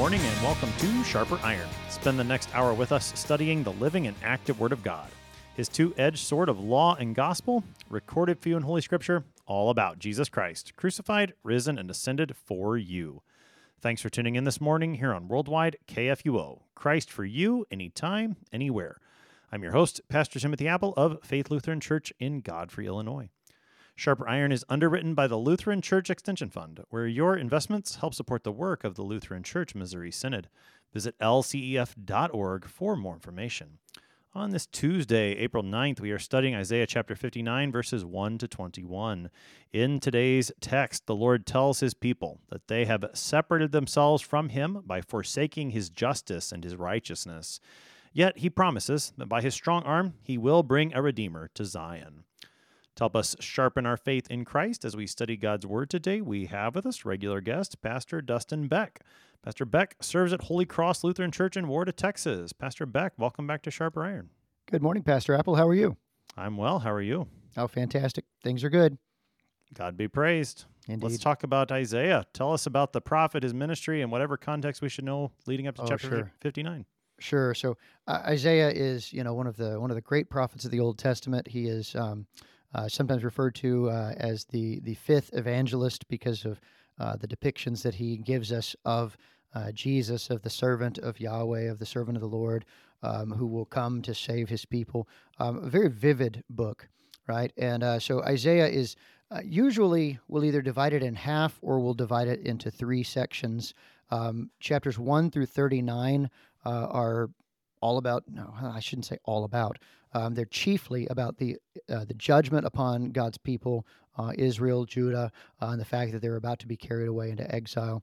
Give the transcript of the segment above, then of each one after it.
morning and welcome to Sharper Iron. Spend the next hour with us studying the living and active Word of God. His two-edged sword of law and gospel, recorded for you in Holy Scripture, all about Jesus Christ, crucified, risen, and ascended for you. Thanks for tuning in this morning here on Worldwide KFUO. Christ for you, anytime, anywhere. I'm your host, Pastor Timothy Apple of Faith Lutheran Church in Godfrey, Illinois. Sharper Iron is underwritten by the Lutheran Church Extension Fund, where your investments help support the work of the Lutheran Church Missouri Synod. Visit lcef.org for more information. On this Tuesday, April 9th, we are studying Isaiah chapter 59, verses 1 to 21. In today's text, the Lord tells his people that they have separated themselves from him by forsaking his justice and his righteousness. Yet he promises that by his strong arm, he will bring a Redeemer to Zion. To help us sharpen our faith in Christ as we study God's Word today, we have with us regular guest, Pastor Dustin Beck. Pastor Beck serves at Holy Cross Lutheran Church in Warda, Texas. Pastor Beck, welcome back to Sharper Iron. Good morning, Pastor Apple. How are you? I'm well. How are you? Oh, fantastic. Things are good. God be praised. Indeed. Let's talk about Isaiah. Tell us about the prophet, his ministry, and whatever context we should know leading up to chapter 59. Sure. So Isaiah is, one of the great prophets of the Old Testament. He is sometimes referred to as the fifth evangelist because of the depictions that he gives us of Jesus, of the servant of Yahweh, of the servant of the Lord, who will come to save his people. A very vivid book, right? And so Isaiah is usually we'll either divide it in half or we'll divide it into three sections. Chapters 1 through 39 are all about, no, I shouldn't say all about. They're chiefly about the judgment upon God's people, Israel, Judah, and the fact that they're about to be carried away into exile.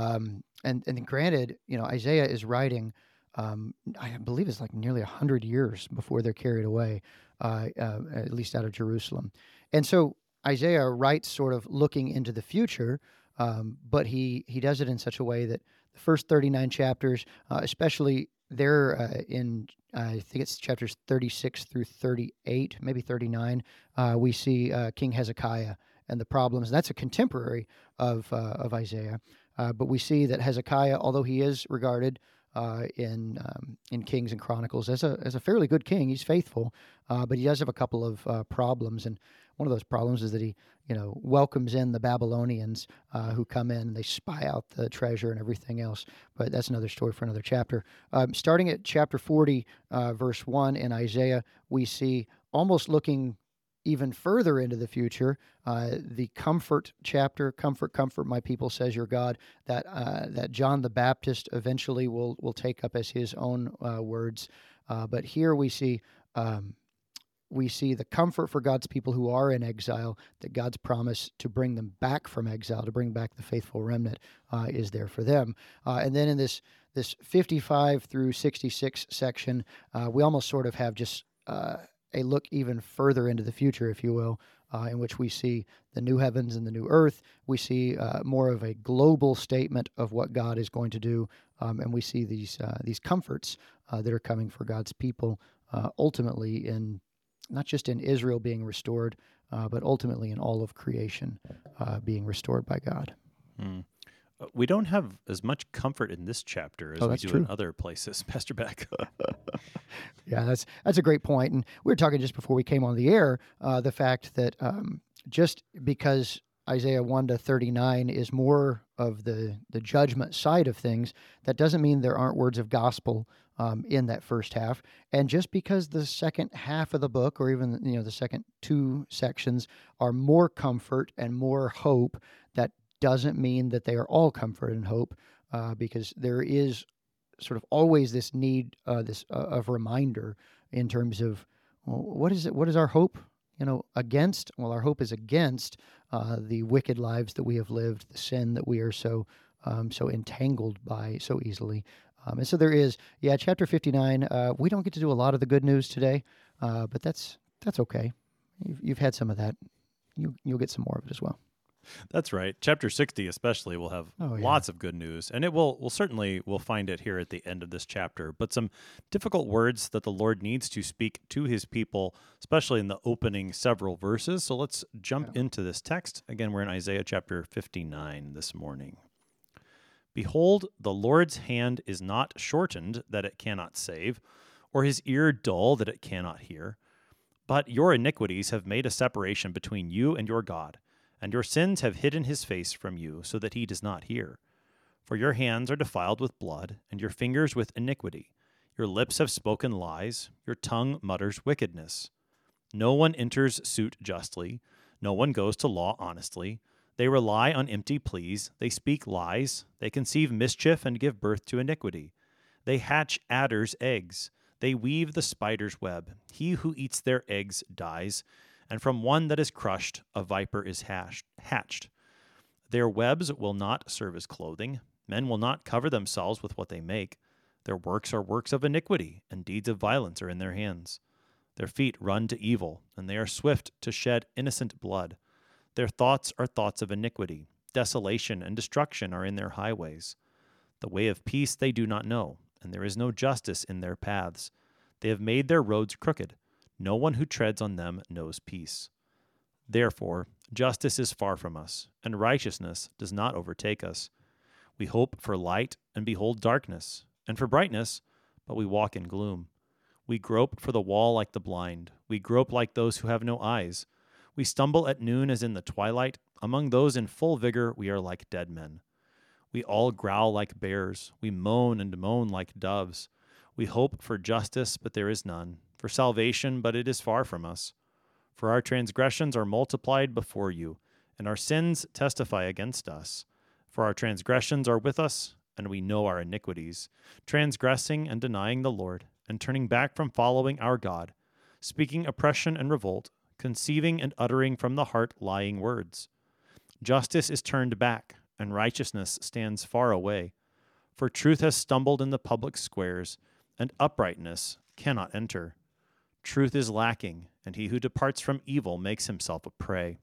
And granted, Isaiah is writing, I believe it's like nearly 100 years before they're carried away, at least out of Jerusalem. And so Isaiah writes sort of looking into the future, but he does it in such a way that the first 39 chapters, especially there in, I think it's chapters 36 through 38, maybe 39, we see King Hezekiah and the problems. That's a contemporary of Isaiah, but we see that Hezekiah, although he is regarded in Kings and Chronicles as a fairly good king, he's faithful, but he does have a couple of problems, and one of those problems is that he welcomes in the Babylonians who come in and they spy out the treasure and everything else. But that's another story for another chapter. Starting at chapter 40, verse 1 in Isaiah, we see, almost looking even further into the future, the comfort chapter, comfort, my people, says your God, that John the Baptist eventually will take up as his own words. But here we see the comfort for God's people who are in exile, that God's promise to bring them back from exile, to bring back the faithful remnant, is there for them. And then in this 55 through 66 section, we almost sort of have just a look even further into the future, if you will, in which we see the new heavens and the new earth. We see more of a global statement of what God is going to do, and we see these comforts that are coming for God's people, ultimately in not just in Israel being restored, but ultimately in all of creation being restored by God. We don't have as much comfort in this chapter as we do in other places, Pastor Beck. Yeah, that's a great point. And we were talking just before we came on the air, the fact that just because Isaiah 1 to 39 is more of the judgment side of things, that doesn't mean there aren't words of gospel in that first half. And just because the second half of the book, or even the second two sections, are more comfort and more hope, that doesn't mean that they are all comfort and hope, because there is sort of always this need, of reminder in terms of, well, what is our hope? Against? Well, our hope is against the wicked lives that we have lived, the sin that we are so entangled by so easily. And so there is, chapter 59. We don't get to do a lot of the good news today, but that's okay. You've had some of that. You'll get some more of it as well. That's right. Chapter 60 especially will have lots of good news, and we'll find it here at the end of this chapter, but some difficult words that the Lord needs to speak to his people, especially in the opening several verses. So let's jump into this text. Again, we're in Isaiah chapter 59 this morning. Behold, the Lord's hand is not shortened that it cannot save, or his ear dull that it cannot hear. But your iniquities have made a separation between you and your God, and your sins have hidden his face from you, so that he does not hear. For your hands are defiled with blood, and your fingers with iniquity. Your lips have spoken lies, your tongue mutters wickedness. No one enters suit justly, no one goes to law honestly. They rely on empty pleas, they speak lies, they conceive mischief and give birth to iniquity. They hatch adders' eggs, they weave the spider's web. He who eats their eggs dies, and from one that is crushed a viper is hatched. Their webs will not serve as clothing. Men will not cover themselves with what they make. Their works are works of iniquity, and deeds of violence are in their hands. Their feet run to evil, and they are swift to shed innocent blood. Their thoughts are thoughts of iniquity. Desolation and destruction are in their highways. The way of peace they do not know, and there is no justice in their paths. They have made their roads crooked. No one who treads on them knows peace. Therefore, justice is far from us, and righteousness does not overtake us. We hope for light, and behold darkness, and for brightness, but we walk in gloom. We grope for the wall like the blind. We grope like those who have no eyes. We stumble at noon as in the twilight. Among those in full vigor, we are like dead men. We all growl like bears. We moan and moan like doves. We hope for justice, but there is none. For salvation, but it is far from us. For our transgressions are multiplied before you, and our sins testify against us. For our transgressions are with us, and we know our iniquities, transgressing and denying the Lord, and turning back from following our God, speaking oppression and revolt, conceiving and uttering from the heart lying words. Justice is turned back, and righteousness stands far away. For truth has stumbled in the public squares, and uprightness cannot enter. Truth is lacking, and he who departs from evil makes himself a prey.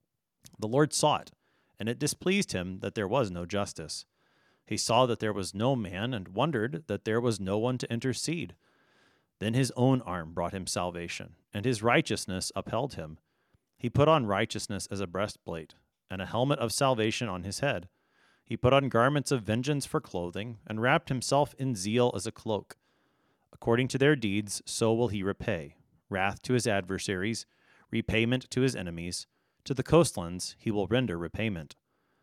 The Lord saw it, and it displeased him that there was no justice. He saw that there was no man, and wondered that there was no one to intercede. Then his own arm brought him salvation, and his righteousness upheld him. He put on righteousness as a breastplate, and a helmet of salvation on his head. He put on garments of vengeance for clothing, and wrapped himself in zeal as a cloak. According to their deeds, so will he repay. Wrath to his adversaries, repayment to his enemies. To the coastlands he will render repayment.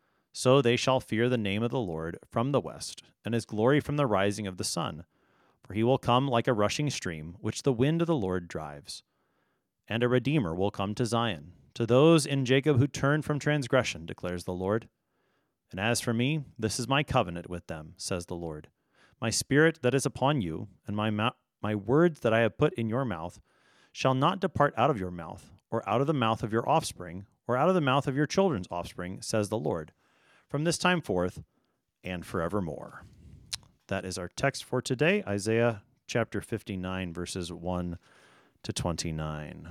So they shall fear the name of the Lord from the west, and his glory from the rising of the sun. For he will come like a rushing stream, which the wind of the Lord drives. And a Redeemer will come to Zion, to those in Jacob who turn from transgression, declares the Lord. And as for me, this is my covenant with them, says the Lord. My spirit that is upon you, and my words that I have put in your mouth, shall not depart out of your mouth, or out of the mouth of your offspring, or out of the mouth of your children's offspring, says the Lord, from this time forth and forevermore. That is our text for today, Isaiah chapter 59, verses 1 to 29.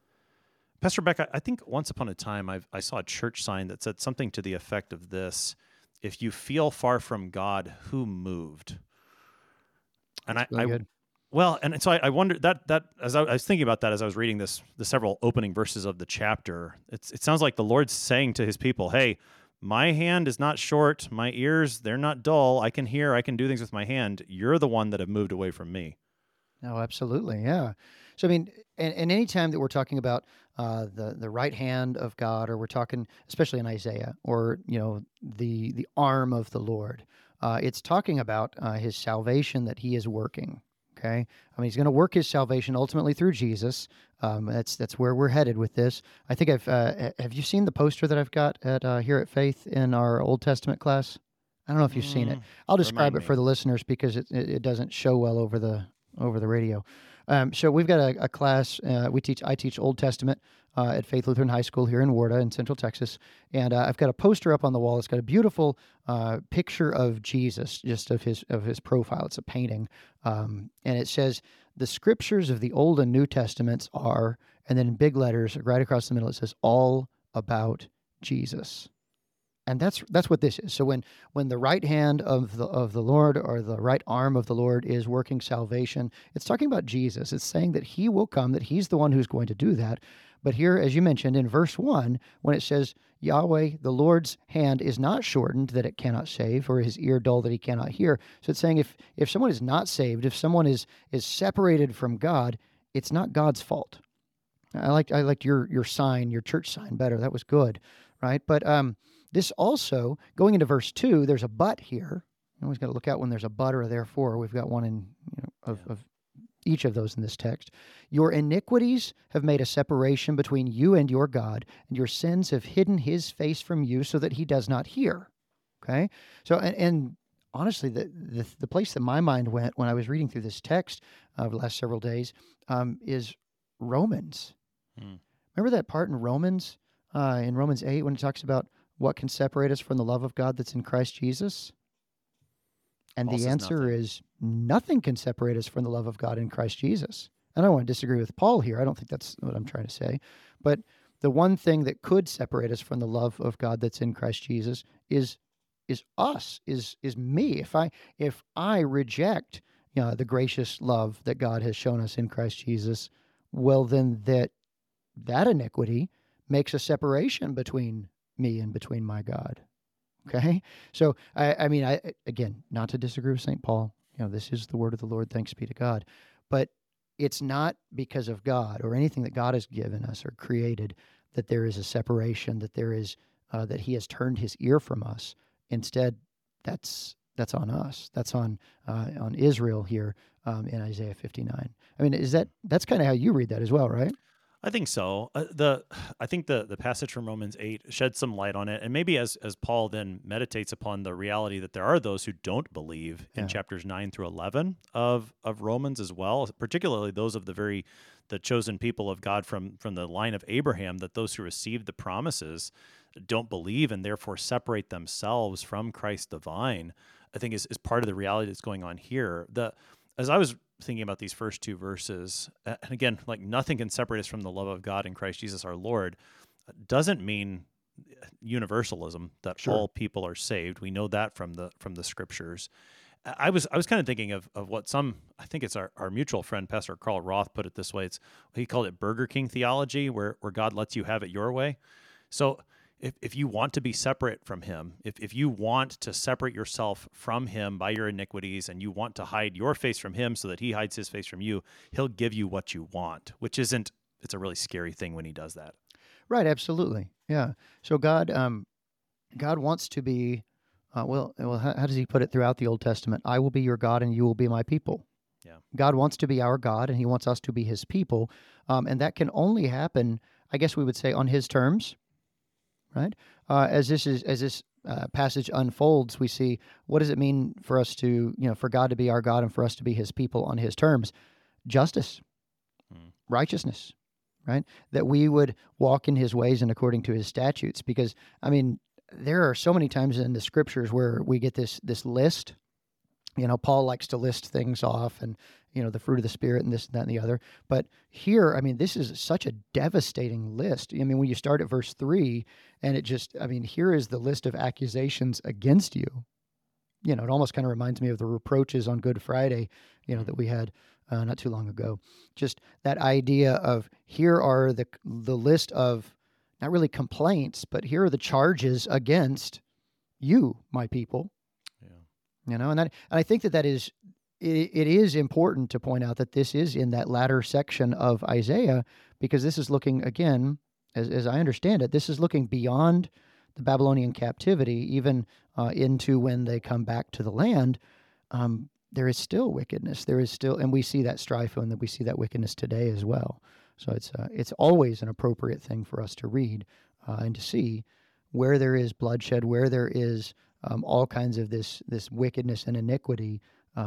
Pastor Beck, I think once upon a time I saw a church sign that said something to the effect of this: if you feel far from God, who moved? And That's really good. Well, and so I wondered that as I was thinking about that as I was reading the several opening verses of the chapter, it sounds like the Lord's saying to his people, hey, my hand is not short, my ears, they're not dull, I can hear, I can do things with my hand. You're the one that have moved away from me. Oh, absolutely, yeah. So, I mean, and any time that we're talking about the right hand of God, or we're talking, especially in Isaiah, or the arm of the Lord, it's talking about His salvation that He is working. Okay, I mean, He's going to work His salvation ultimately through Jesus. That's where we're headed with this. I think have you seen the poster that I've got at here at Faith in our Old Testament class? I don't know if you've seen it. I'll describe it for the listeners because it doesn't show well over the radio. So we've got a class. I teach Old Testament at Faith Lutheran High School here in Warda in Central Texas, and I've got a poster up on the wall. It's got a beautiful picture of Jesus, just of his profile. It's a painting, and it says the scriptures of the Old and New Testaments are, and then in big letters right across the middle it says all about Jesus. And that's what this is. So when the right hand of the Lord, or the right arm of the Lord, is working salvation, it's talking about Jesus. It's saying that he will come, that he's the one who's going to do that. But here, as you mentioned in verse 1, when it says, Yahweh, the Lord's hand is not shortened that it cannot save, or his ear dull that he cannot hear. So it's saying if someone is not saved, if someone is separated from God, it's not God's fault. I liked your sign, your church sign better. That was good, right? But this also, going into verse 2, there's a but here. You always got to look out when there's a but or a therefore. We've got one in of each of those in this text. Your iniquities have made a separation between you and your God, and your sins have hidden his face from you so that he does not hear. Okay? So, and honestly, the place that my mind went when I was reading through this text of the last several days is Romans. Remember that part in Romans 8, when it talks about what can separate us from the love of God that's in Christ Jesus? And the answer is nothing can separate us from the love of God in Christ Jesus. And I don't want to disagree with Paul here. I don't think that's what I'm trying to say. But the one thing that could separate us from the love of God that's in Christ Jesus is us, is me. If I reject the gracious love that God has shown us in Christ Jesus, well, then that iniquity makes a separation between me and between my God. Okay? So, I mean, again, not to disagree with St. Paul, this is the word of the Lord, thanks be to God. But it's not because of God or anything that God has given us or created that there is a separation, that there is, that he has turned his ear from us. Instead, that's on us. That's on Israel here in Isaiah 59. I mean, that's kind of how you read that as well, right? I think so. I think the passage from Romans 8 sheds some light on it, and maybe as Paul then meditates upon the reality that there are those who don't believe in chapters 9 through 11 of Romans as well, particularly those of the chosen people of God from the line of Abraham, that those who received the promises don't believe and therefore separate themselves from Christ the vine, I think is part of the reality that's going on here. As I was thinking about these first two verses, and again, like nothing can separate us from the love of God in Christ Jesus our Lord, doesn't mean universalism, that all people are saved. We know that from the scriptures. I was kind of thinking of what I think it's our mutual friend, Pastor Carl Roth, put it this way. He called it Burger King theology, where God lets you have it your way. So if you want to be separate from him, if you want to separate yourself from him by your iniquities, and you want to hide your face from him so that he hides his face from you, he'll give you what you want, it's a really scary thing when he does that. Right, absolutely. Yeah. So God wants to be, how does he put it throughout the Old Testament? I will be your God and you will be my people. Yeah. God wants to be our God and he wants us to be his people. And that can only happen, I guess we would say, on his terms. Right? As this passage unfolds, we see, what does it mean for us to, for God to be our God and for us to be his people on his terms? Justice, righteousness, right? That we would walk in his ways and according to his statutes. Because, I mean, there are so many times in the scriptures where we get this list. Paul likes to list things off and, the fruit of the Spirit and this, and that, and the other. But here, I mean, this is such a devastating list. I mean, when you start at verse 3, and here is the list of accusations against you. It almost kind of reminds me of the reproaches on Good Friday, that we had not too long ago. Just that idea of, here are the list of, not really complaints, but here are the charges against you, my people. Yeah. And I think that is, it is important to point out that this is in that latter section of Isaiah, because this is looking, again, as I understand it, this is looking beyond the Babylonian captivity, even into when they come back to the land. There is still wickedness. There is still, and we see that strife, and that we see that wickedness today as well. So it's always an appropriate thing for us to read and to see where there is bloodshed, where there is all kinds of this wickedness and iniquity.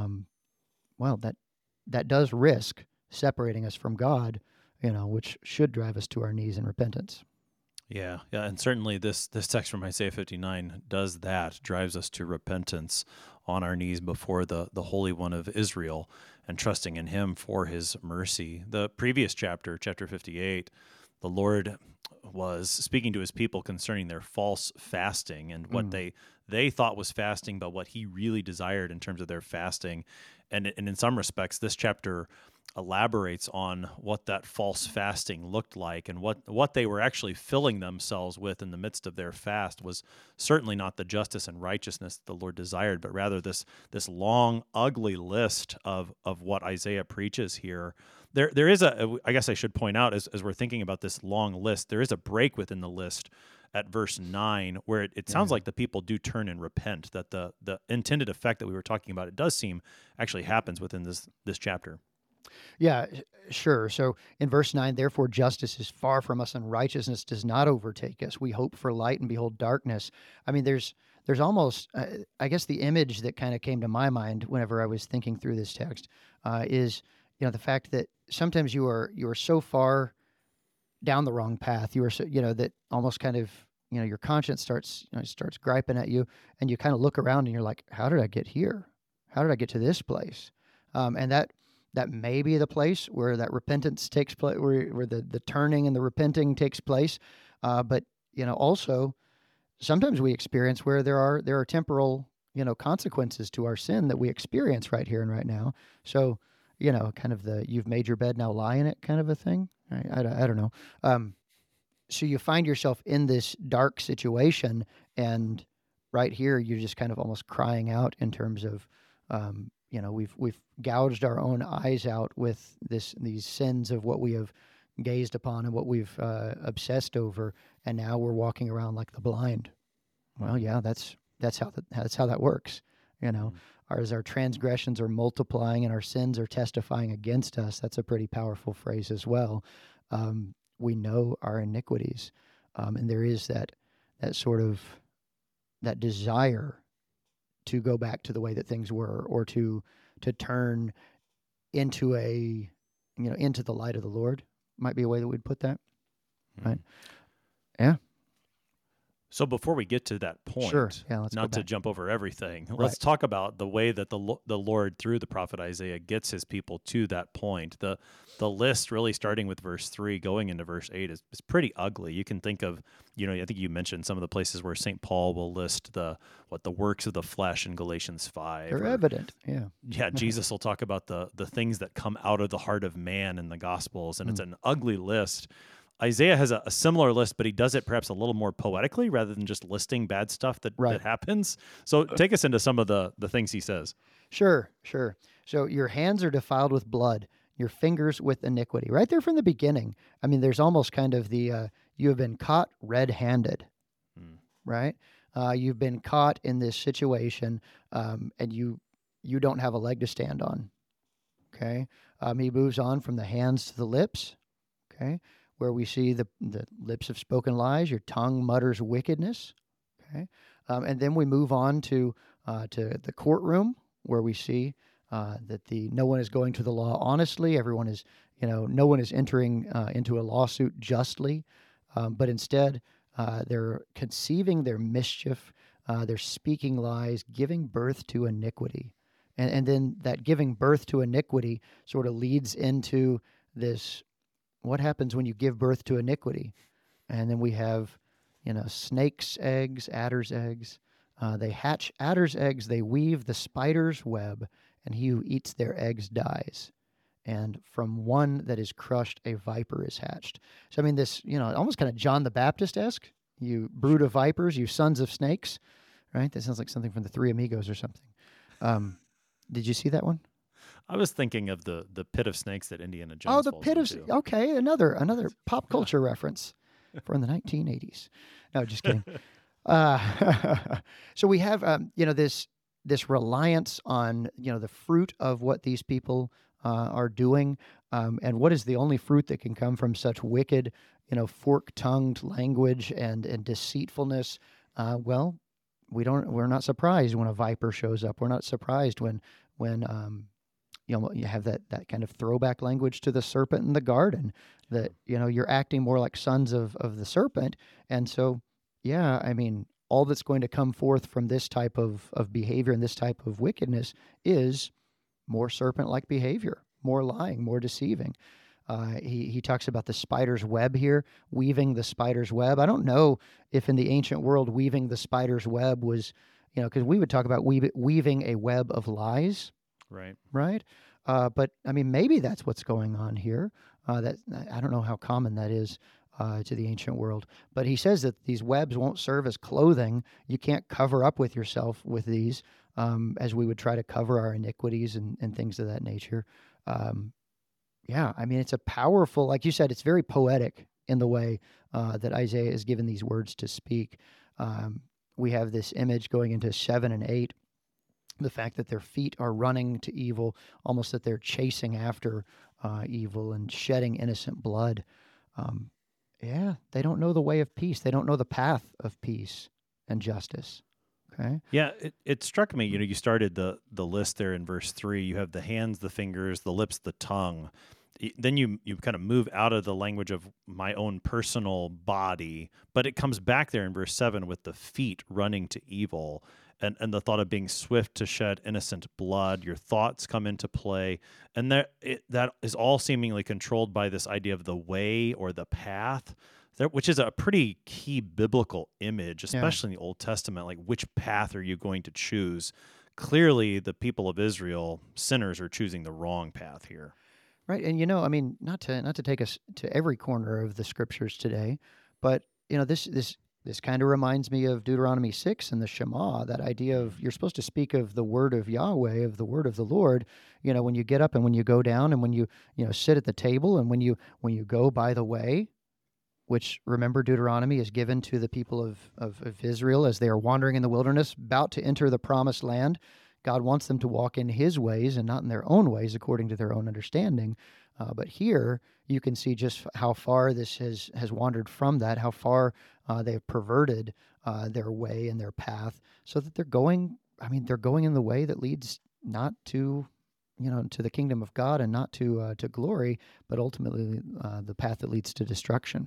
That does risk separating us from God, which should drive us to our knees in repentance. Yeah, and certainly this text from Isaiah 59 does that, drives us to repentance on our knees before the Holy One of Israel and trusting in him for his mercy. The previous chapter 58, the Lord was speaking to his people concerning their false fasting and what they thought was fasting, but what he really desired in terms of their fasting. And in some respects, this chapter elaborates on what that false fasting looked like, and what they were actually filling themselves with in the midst of their fast was certainly not the justice and righteousness that the Lord desired, but rather this long, ugly list of what Isaiah preaches here. There is I guess I should point out, as we're thinking about this long list, there is a break within the list at verse 9 where it sounds like the people do turn and repent, that the intended effect that we were talking about, it does seem actually happens within this chapter. Yeah, sure. So in verse 9, therefore justice is far from us and righteousness does not overtake us. We hope for light and behold darkness. I mean, there's almost, I guess the image that kind of came to my mind whenever I was thinking through this text is, the fact that sometimes you are so far down the wrong path. You are so, that almost kind of, your conscience starts griping at you, and you kind of look around and you're like, how did I get here? How did I get to this place? And that may be the place where that repentance takes place, where the turning and the repenting takes place. But also sometimes we experience where there are temporal consequences to our sin that we experience right here and right now. So kind of the you've made your bed, now lie in it kind of a thing. I don't know. So you find yourself in this dark situation, and right here you're just kind of almost crying out in terms of we've gouged our own eyes out with these sins of what we have gazed upon and what we've obsessed over, and now we're walking around like the blind. Well, yeah, that's how that works. As our transgressions are multiplying and our sins are testifying against us, that's a pretty powerful phrase as well. We know our iniquities, and there is that sort of that desire to go back to the way that things were, or to turn into into the light of the Lord, might be a way that we'd put that. Right. Yeah. So before we get to that point, sure. Yeah, let's not to jump over everything, let's talk about the way that the Lord, through the prophet Isaiah, gets his people to that point. The list, really starting with verse 3, going into verse 8, is pretty ugly. You can think of, I think you mentioned some of the places where St. Paul will list the works of the flesh in Galatians 5. They're evident, yeah. Yeah, Jesus will talk about the things that come out of the heart of man in the Gospels, and it's an ugly list. Isaiah has a similar list, but he does it perhaps a little more poetically rather than just listing bad stuff that happens. So take us into some of the things he says. Sure. So your hands are defiled with blood, your fingers with iniquity. Right there from the beginning. I mean, there's almost kind of the, you have been caught red-handed, right? You've been caught in this situation, and you don't have a leg to stand on, okay? He moves on from the hands to the lips, okay? Where we see the lips have spoken lies, your tongue mutters wickedness. Okay, and then we move on to the courtroom, where we see that no one is going to the law honestly. Everyone is, no one is entering into a lawsuit justly, but instead they're conceiving their mischief, they're speaking lies, giving birth to iniquity, and then that giving birth to iniquity sort of leads into this. What happens when you give birth to iniquity? And then we have, snakes' eggs, adders' eggs. They hatch adders' eggs, they weave the spider's web, and he who eats their eggs dies. And from one that is crushed, a viper is hatched. So, I mean, this, almost kind of John the Baptist-esque. You brood of vipers, you sons of snakes, right? That sounds like something from the Three Amigos or something. Did you see that one? I was thinking of the pit of snakes that Indiana Jones. Oh, the pit of snakes. Okay, another pop culture reference from the 1980s. No, just kidding. So we have this reliance on the fruit of what these people are doing, and what is the only fruit that can come from such wicked, fork-tongued language and deceitfulness? Well, we're not surprised when a viper shows up. We're not surprised when you have that kind of throwback language to the serpent in the garden, that, you're acting more like sons of the serpent. And so, yeah, I mean, all that's going to come forth from this type of behavior and this type of wickedness is more serpent-like behavior, more lying, more deceiving. He talks about the spider's web here, weaving the spider's web. I don't know if in the ancient world weaving the spider's web was, because we would talk about weaving a web of lies, Right. right? But I mean, maybe that's what's going on here. That I don't know how common that is to the ancient world. But he says that these webs won't serve as clothing. You can't cover up with yourself with these, as we would try to cover our iniquities and things of that nature. Um, yeah, I mean, it's a powerful, like you said, it's very poetic in the way that Isaiah is given these words to speak. We have this image going into 7 and 8, the fact that their feet are running to evil, almost that they're chasing after evil and shedding innocent blood. Um, yeah, they don't know the way of peace. They don't know the path of peace and justice. Okay. Yeah, it struck me, you started the list there in verse 3. You have the hands, the fingers, the lips, the tongue. Then you kind of move out of the language of my own personal body, but it comes back there in verse 7 with the feet running to evil and the thought of being swift to shed innocent blood. Your thoughts come into play, and that is all seemingly controlled by this idea of the way or the path, which is a pretty key biblical image, especially in the Old Testament. Like, which path are you going to choose? Clearly, the people of Israel, sinners, are choosing the wrong path here. Right, and I mean, not to take us to every corner of the scriptures today, but this kind of reminds me of Deuteronomy 6 and the Shema. That idea of you're supposed to speak of the word of Yahweh, of the word of the Lord. When you get up and when you go down and when you sit at the table and when you go by the way, which, remember, Deuteronomy is given to the people of Israel as they are wandering in the wilderness, about to enter the promised land. God wants them to walk in his ways and not in their own ways, according to their own understanding. But here you can see just how far this has wandered from that, how far they have perverted their way and their path, so that they're going in the way that leads not to to the kingdom of God and not to glory, but ultimately the path that leads to destruction.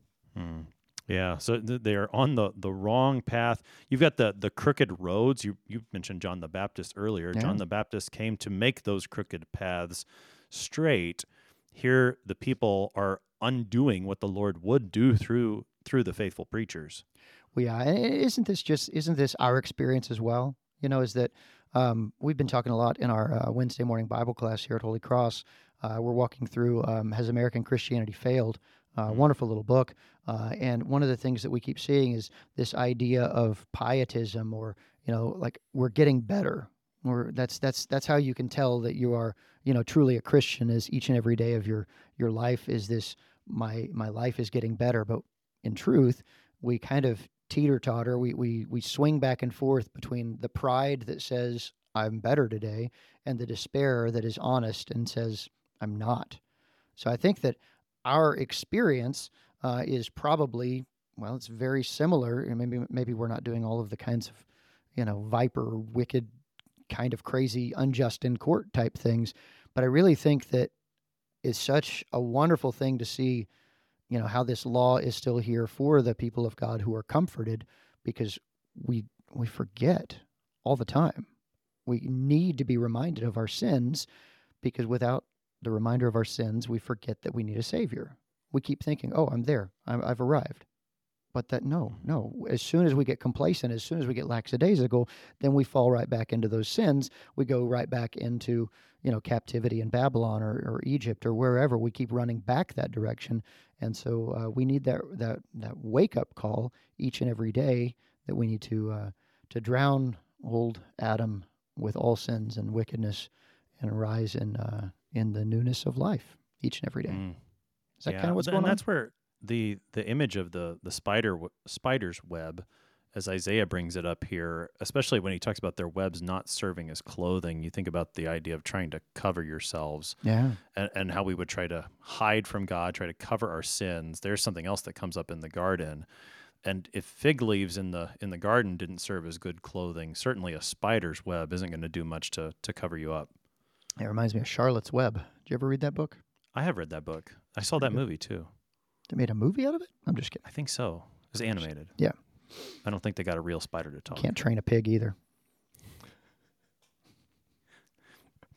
Yeah, so they are on the wrong path. You've got the crooked roads. You mentioned John the Baptist earlier. Yeah. John the Baptist came to make those crooked paths straight. Here, the people are undoing what the Lord would do through the faithful preachers. Well, yeah, and isn't this our experience as well? Is that we've been talking a lot in our Wednesday morning Bible class here at Holy Cross. We're walking through Has American Christianity Failed? Wonderful little book. And one of the things that we keep seeing is this idea of pietism, or, like we're getting better. Or that's how you can tell that you are, truly a Christian, is each and every day of your life is this, my life is getting better. But in truth, we kind of teeter-totter. We swing back and forth between the pride that says, I'm better today, and the despair that is honest and says, I'm not. So I think that our experience is probably, well, it's very similar. And maybe we're not doing all of the kinds of, viper, wicked, kind of crazy, unjust in court type things. But I really think that it's such a wonderful thing to see, how this law is still here for the people of God who are comforted, because we forget all the time. We need to be reminded of our sins, because without the reminder of our sins, we forget that we need a Savior. We keep thinking, oh, I'm there. I've arrived. But no. As soon as we get complacent, as soon as we get lackadaisical, then we fall right back into those sins. We go right back into, captivity in Babylon or Egypt or wherever. We keep running back that direction. And so we need that wake-up call each and every day, that we need to drown old Adam with all sins and wickedness and rise in the newness of life each and every day. Is that kind of what's going on? And that's where the image of the spider's web, as Isaiah brings it up here, especially when he talks about their webs not serving as clothing, you think about the idea of trying to cover yourselves, and how we would try to hide from God, try to cover our sins. There's something else that comes up in the garden. And if fig leaves in the garden didn't serve as good clothing, certainly a spider's web isn't going to do much to cover you up. It reminds me of Charlotte's Web. Did you ever read that book? I have read that book. I saw that movie too. They made a movie out of it? I'm just kidding. I think so. It was animated. Yeah. I don't think they got a real spider to talk. Can't train a pig either.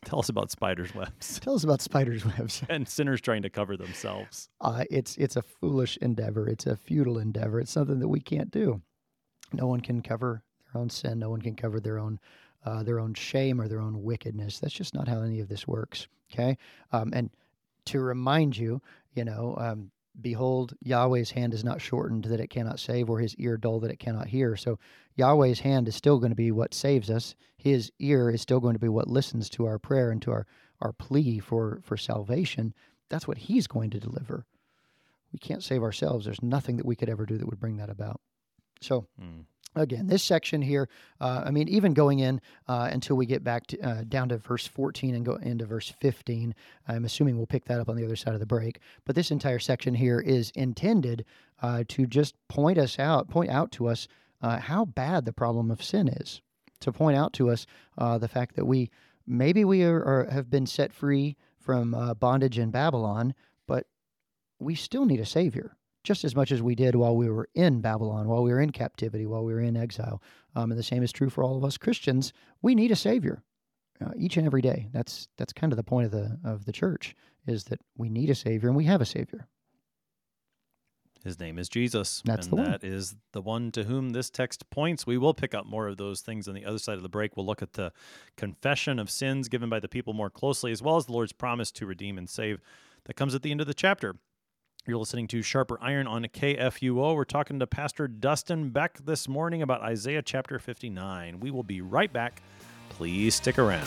Tell us about spiders' webs Tell us about spiders' webs. and sinners trying to cover themselves. It's a foolish endeavor. It's a futile endeavor. It's something that we can't do. No one can cover their own sin. No one can cover their own shame or their own wickedness. That's just not how any of this works. Okay, and to remind you, behold, Yahweh's hand is not shortened that it cannot save, or his ear dull that it cannot hear. So Yahweh's hand is still going to be what saves us. His ear is still going to be what listens to our prayer and to our plea for salvation. That's what he's going to deliver. We can't save ourselves. There's nothing that we could ever do that would bring that about. So again, this section here, even going in until we get back to, down to verse 14 and go into verse 15, I'm assuming we'll pick that up on the other side of the break. But this entire section here is intended to just point out to us how bad the problem of sin is, to point out to us the fact that we have been set free from bondage in Babylon, but we still need a Savior, just as much as we did while we were in Babylon, while we were in captivity, while we were in exile. And the same is true for all of us Christians. We need a Savior each and every day. That's kind of the point of the church, is that we need a Savior, and we have a Savior. His name is Jesus. That's and the one. that is the one to whom this text points. We will pick up more of those things on the other side of the break. We'll look at the confession of sins given by the people more closely, as well as the Lord's promise to redeem and save that comes at the end of the chapter. You're listening to Sharper Iron on KFUO. We're talking to Pastor Dustin Beck this morning about Isaiah chapter 59. We will be right back. Please stick around.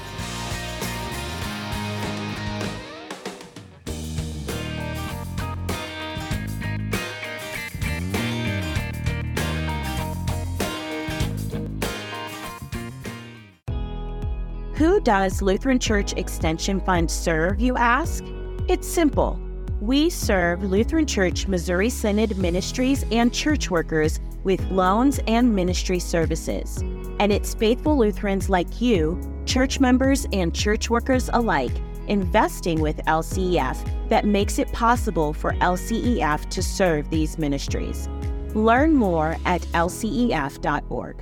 Who does Lutheran Church Extension Fund serve, you ask? It's simple. We serve Lutheran Church Missouri Synod ministries and church workers with loans and ministry services. And it's faithful Lutherans like you, church members and church workers alike, investing with LCEF that makes it possible for LCEF to serve these ministries. Learn more at lcef.org.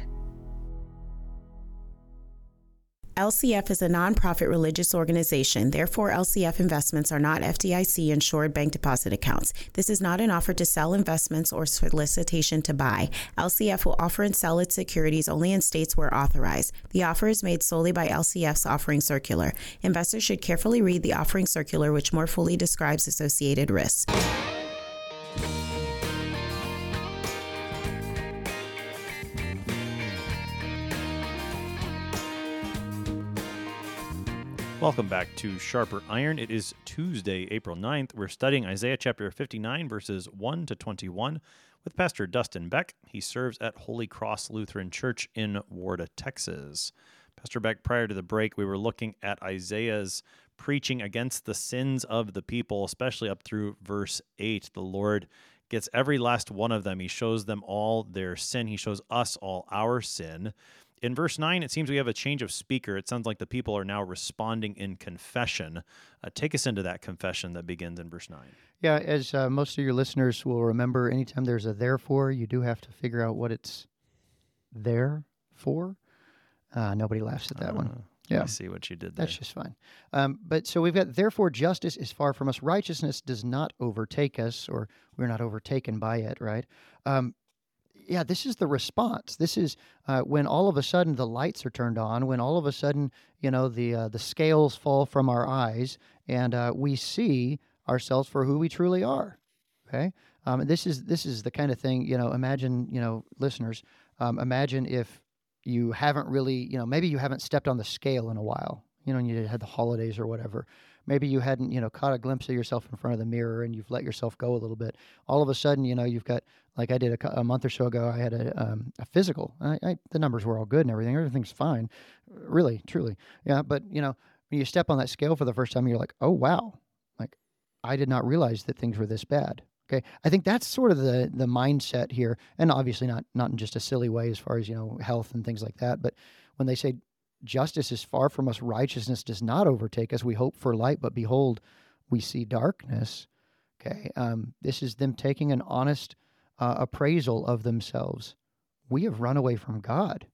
LCF is a nonprofit religious organization. Therefore, LCF investments are not FDIC-insured bank deposit accounts. This is not an offer to sell investments or solicitation to buy. LCF will offer and sell its securities only in states where authorized. The offer is made solely by LCF's offering circular. Investors should carefully read the offering circular, which more fully describes associated risks. Welcome back to Sharper Iron. It is Tuesday, April 9th. We're studying Isaiah chapter 59, verses 1 to 21 with Pastor Dustin Beck. He serves at Holy Cross Lutheran Church in Warda, Texas. Pastor Beck, prior to the break, we were looking at Isaiah's preaching against the sins of the people, especially up through verse 8. The Lord gets every last one of them. He shows them all their sin. He shows us all our sin. In verse 9, it seems we have a change of speaker. It sounds like the people are now responding in confession. Take us into that confession that begins in verse 9. Yeah, as most of your listeners will remember, anytime there's a therefore, you do have to figure out what it's there for. Nobody laughs at that one. Yeah, I see what you did there. That's just fine. But so we've got, therefore, justice is far from us. Righteousness does not overtake us, or we're not overtaken by it, right? Yeah, this is the response. This is when all of a sudden the lights are turned on, when all of a sudden, the scales fall from our eyes, and we see ourselves for who we truly are. Okay, this is the kind of thing. Imagine, listeners, imagine if you haven't really, maybe you haven't stepped on the scale in a while. And you had the holidays or whatever. Maybe you hadn't, caught a glimpse of yourself in front of the mirror, and you've let yourself go a little bit. All of a sudden, you've got, like I did a month or so ago, I had a physical. The numbers were all good and everything. Everything's fine, really, truly. Yeah, but, when you step on that scale for the first time, you're like, oh, wow. Like, I did not realize that things were this bad. Okay, I think that's sort of the mindset here, and obviously not in just a silly way as far as, health and things like that. But when they say, justice is far from us, righteousness does not overtake us. We hope for light, but behold, we see darkness. Okay, this is them taking an honest appraisal of themselves. We have run away from God.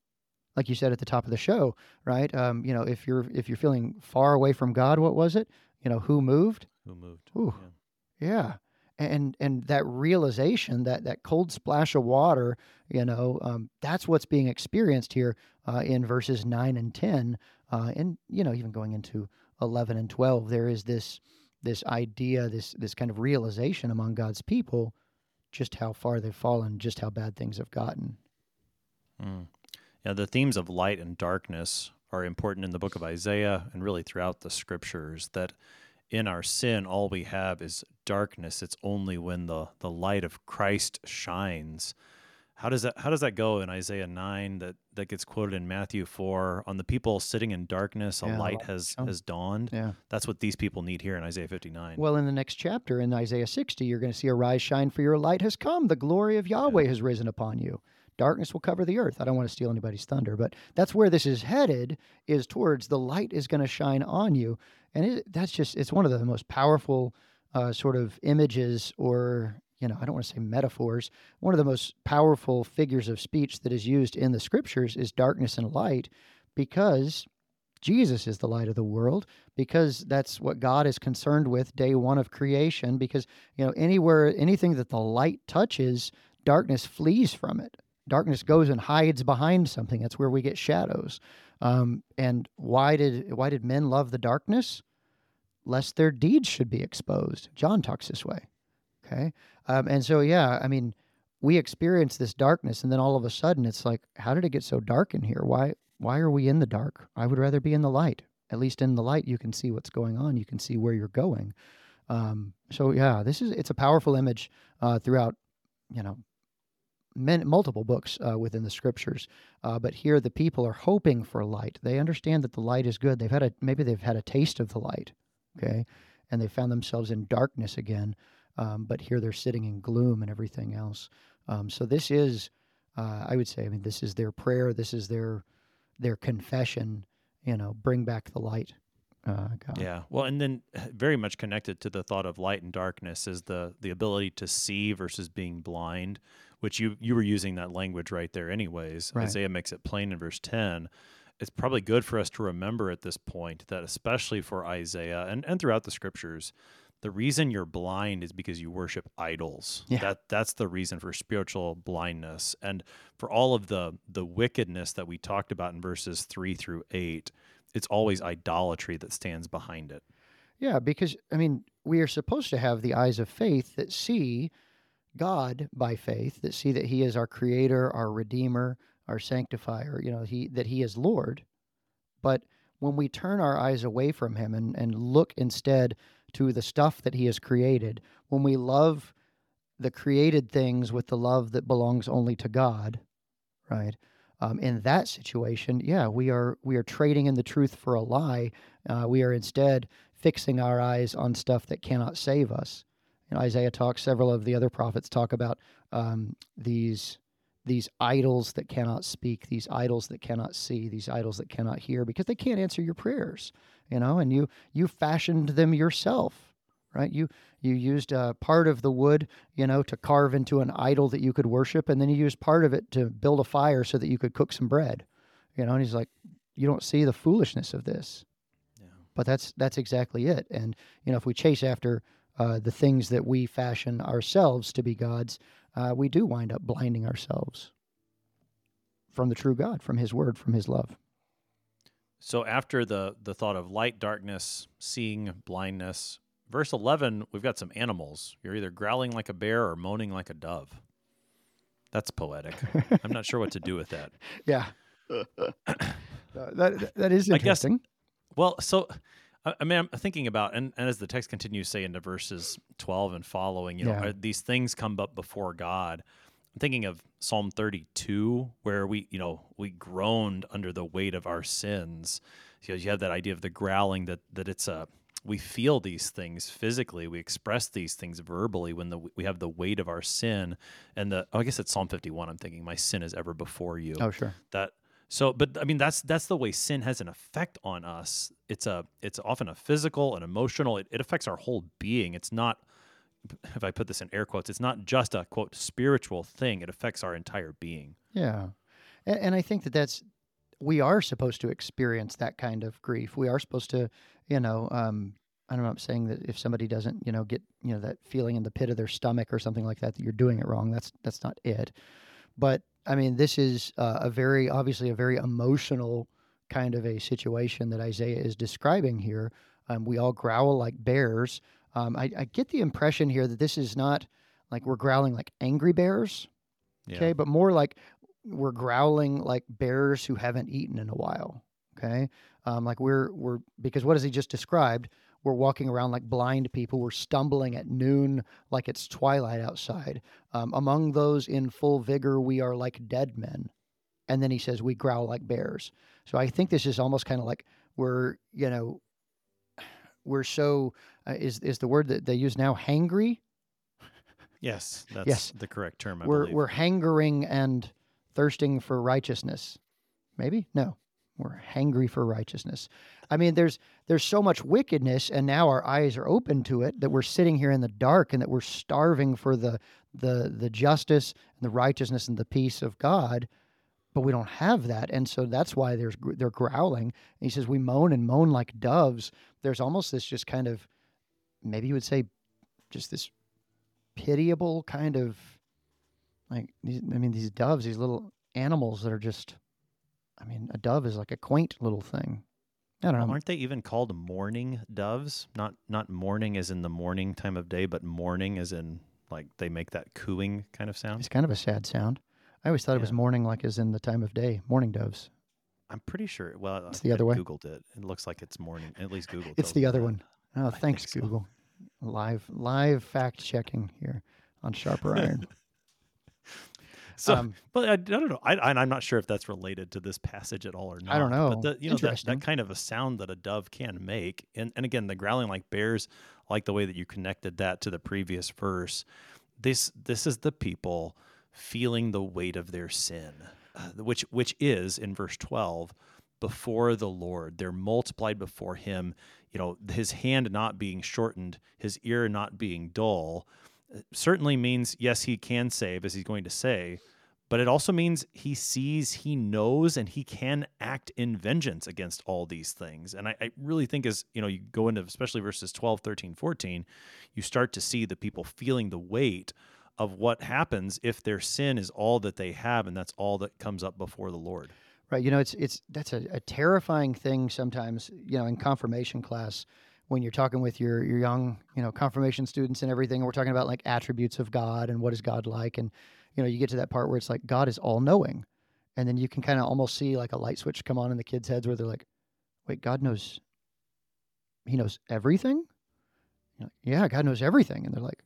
like you said at the top of the show, right? If you're feeling far away from God, what was it? Who moved? Who moved? Ooh, Yeah. yeah. And that realization, that cold splash of water, that's what's being experienced here in verses 9 and 10, and even going into 11 and 12. There is this idea, this kind of realization among God's people, just how far they've fallen, just how bad things have gotten. Mm. Yeah, the themes of light and darkness are important in the book of Isaiah and really throughout the scriptures, that in our sin, all we have is darkness. It's only when the light of Christ shines. How does that go in Isaiah 9 that gets quoted in Matthew 4? On the people sitting in darkness, a light has dawned. Yeah. That's what these people need here in Isaiah 59. Well, in the next chapter, in Isaiah 60, you're going to see, arise, shine, for your light has come. The glory of Yahweh has risen upon you. Darkness will cover the earth. I don't want to steal anybody's thunder, but that's where this is headed, is towards the light is going to shine on you. And it's one of the most powerful sort of images, or, I don't want to say metaphors. One of the most powerful figures of speech that is used in the scriptures is darkness and light, because Jesus is the light of the world, because that's what God is concerned with day one of creation, because, anything that the light touches, darkness flees from it. Darkness goes and hides behind something. That's where we get shadows. And why did men love the darkness? Lest their deeds should be exposed. John talks this way. Okay. And so, we experience this darkness, and then all of a sudden it's like, how did it get so dark in here? Why are we in the dark? I would rather be in the light. At least in the light, you can see what's going on. You can see where you're going. It's a powerful image throughout, multiple books within the scriptures, but here the people are hoping for light. They understand that the light is good. Maybe they've had a taste of the light, okay, and they found themselves in darkness again. But here they're sitting in gloom and everything else. So this is, I would say, this is their prayer. This is their confession. Bring back the light. God. Yeah. Well, and then very much connected to the thought of light and darkness is the ability to see versus being blind, which you were using that language right there anyways. Right. Isaiah makes it plain in verse 10. It's probably good for us to remember at this point that, especially for Isaiah and throughout the scriptures, the reason you're blind is because you worship idols. Yeah. That's the reason for spiritual blindness. And for all of the wickedness that we talked about in verses 3 through 8, it's always idolatry that stands behind it. Yeah, because, we are supposed to have the eyes of faith that see God by faith, that see that he is our creator, our redeemer, our sanctifier, that he is Lord. But when we turn our eyes away from him and look instead to the stuff that he has created, when we love the created things with the love that belongs only to God, right? In that situation, we are trading in the truth for a lie. We are instead fixing our eyes on stuff that cannot save us. Isaiah talks, several of the other prophets talk about these idols that cannot speak, these idols that cannot see, these idols that cannot hear, because they can't answer your prayers, and you fashioned them yourself, right? You used part of the wood, to carve into an idol that you could worship, and then you used part of it to build a fire so that you could cook some bread, and he's like, you don't see the foolishness of this. Yeah. But that's exactly it. And, if we chase after the things that we fashion ourselves to be gods, we do wind up blinding ourselves from the true God, from his word, from his love. So after the thought of light, darkness, seeing, blindness, verse 11, we've got some animals. You're either growling like a bear or moaning like a dove. That's poetic. I'm not sure what to do with that. Yeah. That is interesting. I guess, well, so I'm thinking about, and as the text continues, say into verses 12 and following, are these things come up before God. I'm thinking of Psalm 32, where we groaned under the weight of our sins. You have that idea of the growling, that it's we feel these things physically, we express these things verbally when we have the weight of our sin, and I guess it's Psalm 51. I'm thinking, my sin is ever before you. Oh, sure. That's the way sin has an effect on us. It's often a physical and emotional. It affects our whole being. It's not, if I put this in air quotes, it's not just a, quote, spiritual thing. It affects our entire being. Yeah. And I think that's we are supposed to experience that kind of grief. We are supposed to, I'm not saying that if somebody doesn't, get, that feeling in the pit of their stomach or something like that, that you're doing it wrong. That's not it. But I mean, this is obviously a very emotional kind of a situation that Isaiah is describing here. We all growl like bears. I get the impression here that this is not like we're growling like angry bears, okay, but more like we're growling like bears who haven't eaten in a while, okay? Like we're because what has he just described? We're walking around like blind people. We're stumbling at noon like it's twilight outside. Among those in full vigor, we are like dead men. And then he says, we growl like bears. So I think this is almost kind of like we're so, is the word that they use now, hangry? Yes, that's the correct term, I believe. We're hangering and thirsting for righteousness. Maybe? No. We're hangry for righteousness. I mean, there's so much wickedness, and now our eyes are open to it, that we're sitting here in the dark and that we're starving for the justice and the righteousness and the peace of God, but we don't have that. And so that's why they're growling. And he says, we moan and moan like doves. There's almost this just kind of, maybe you would say, just this pitiable kind of, like, these doves, these little animals that are just, a dove is like a quaint little thing. I don't know. Aren't they even called mourning doves? Not mourning as in the morning time of day, but mourning as in like they make that cooing kind of sound? It's kind of a sad sound. I always thought it was morning like as in the time of day, mourning doves. I'm pretty sure. Well, it's the other way. Googled it. It looks like it's morning. At least Google. It's the other one. Oh, thanks, Google. Live fact checking here on Sharper Iron. So, but I don't know. I'm not sure if that's related to this passage at all or not. I don't know. But that kind of a sound that a dove can make, and again, the growling like bears, I like the way that you connected that to the previous verse. This is the people feeling the weight of their sin, which is in verse 12 before the Lord. They're multiplied before him. His hand not being shortened, his ear not being dull. Certainly means, yes, he can save, as he's going to say, but it also means he sees, he knows, and he can act in vengeance against all these things. And I really think as, you go into especially verses 12, 13, 14, you start to see the people feeling the weight of what happens if their sin is all that they have, and that's all that comes up before the Lord. Right. That's a terrifying thing sometimes, in confirmation class, when you're talking with your young, confirmation students and everything, and we're talking about like attributes of God and what is God like. And, you get to that part where it's like, God is all knowing. And then you can kind of almost see like a light switch come on in the kids' heads where they're like, wait, God knows, he knows everything? Yeah, God knows everything. And they're like,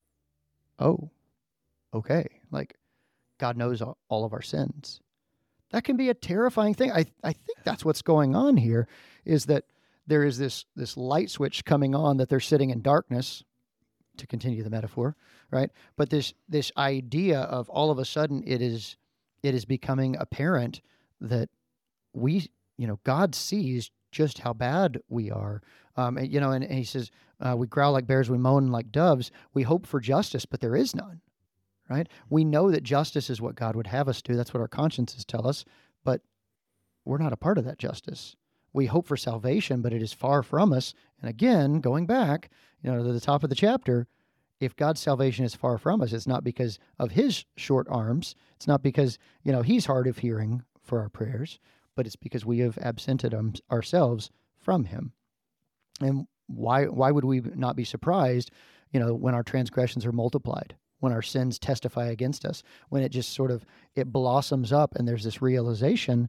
oh, okay. Like God knows all of our sins. That can be a terrifying thing. I think that's what's going on here, is that there is this light switch coming on, that they're sitting in darkness, to continue the metaphor, right? But this idea of all of a sudden it is becoming apparent that we, God sees just how bad we are. And he says, we growl like bears, we moan like doves, we hope for justice, but there is none, right? We know that justice is what God would have us do. That's what our consciences tell us, but we're not a part of that justice. We hope for salvation, but it is far from us. And again, going back, to the top of the chapter, if God's salvation is far from us, it's not because of his short arms. It's not because, he's hard of hearing for our prayers, but it's because we have absented ourselves from him. And why would we not be surprised, when our transgressions are multiplied, when our sins testify against us, when it just sort of, it blossoms up and there's this realization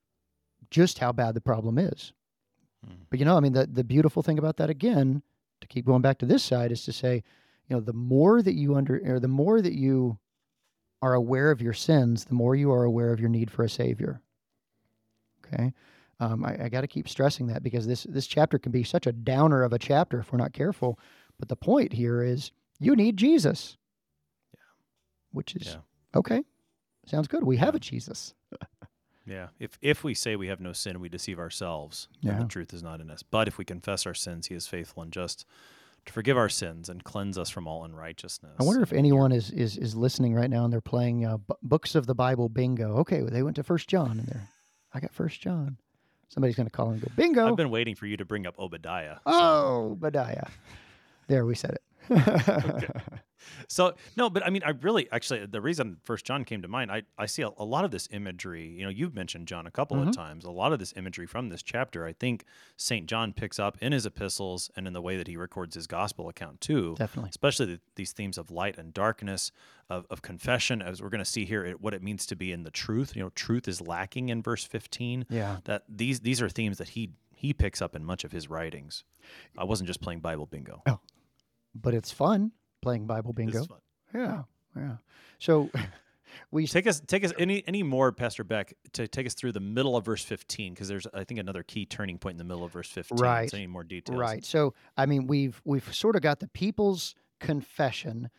just how bad the problem is. But, the beautiful thing about that, again, to keep going back to this side, is to say, the more that you are aware of your sins, the more you are aware of your need for a Savior. Okay? I got to keep stressing that, because this chapter can be such a downer of a chapter if we're not careful. But the point here is you need Jesus. Yeah. Which is, okay, sounds good. We have a Jesus. Yeah. If we say we have no sin, we deceive ourselves, and the truth is not in us. But if we confess our sins, he is faithful and just to forgive our sins and cleanse us from all unrighteousness. I wonder if anyone is listening right now and they're playing books of the Bible bingo. Okay, well, they went to 1 John and I got 1 John. Somebody's going to call and go, bingo. I've been waiting for you to bring up Obadiah. Oh, Obadiah. There, we said it. Okay. So, no, but I mean, actually, the reason 1 John came to mind, I see a lot of this imagery. You've mentioned John a couple of times. A lot of this imagery from this chapter, I think St. John picks up in his epistles and in the way that he records his gospel account too. Definitely. Especially these themes of light and darkness, of confession, as we're going to see here, what it means to be in the truth. Truth is lacking in verse 15. Yeah. That these are themes that he picks up in much of his writings. I wasn't just playing Bible bingo. Oh, but it's fun playing Bible bingo. It's fun. Yeah. So we take us any more, Pastor Beck, to take us through the middle of verse 15, because there's, I think, another key turning point in the middle of verse 15. Right. So any more details? Right. So I mean, we've sort of got the people's confession.